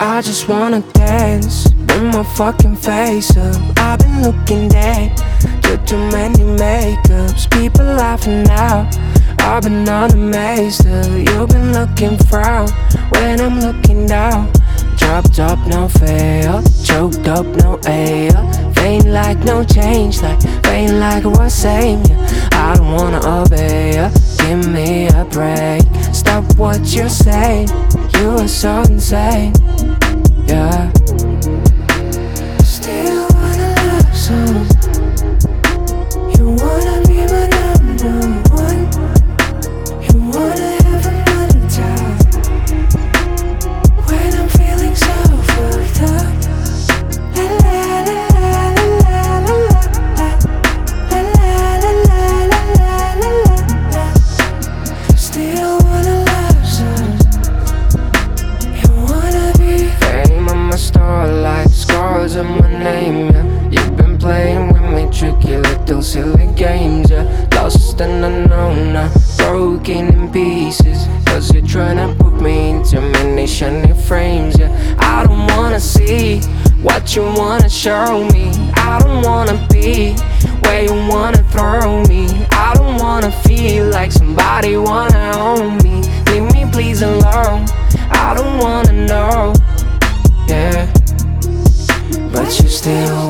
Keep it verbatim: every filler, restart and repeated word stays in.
I just wanna dance with my fucking face up. I've been looking dead, took too many makeups. People laughing now, I've been unamazed. You've been looking frown when I'm looking down. Dropped up, no fail. Choked up, no air. Faint like no change, like faint like what's same. Yeah, I don't wanna obey ya. Give me a break. Stop what you're saying. You are so insane. Yeah. Still wanna love some. You wanna be my number one. You wanna have another time when I'm feeling so fucked up. La la la la la la la la la la la la. Still wanna love some. You wanna be fame on my starlight, scars on my name. Yeah, you've been playing with me, tricky little silly games. Yeah, lost and unknown, now broken in pieces. Cause you're trying to put me into many shiny frames. Yeah, I don't wanna see what you wanna show me. I don't wanna be where you wanna throw me. I don't wanna feel like somebody wanna own me. Leave me please alone, I don't wanna know. Yeah, but you still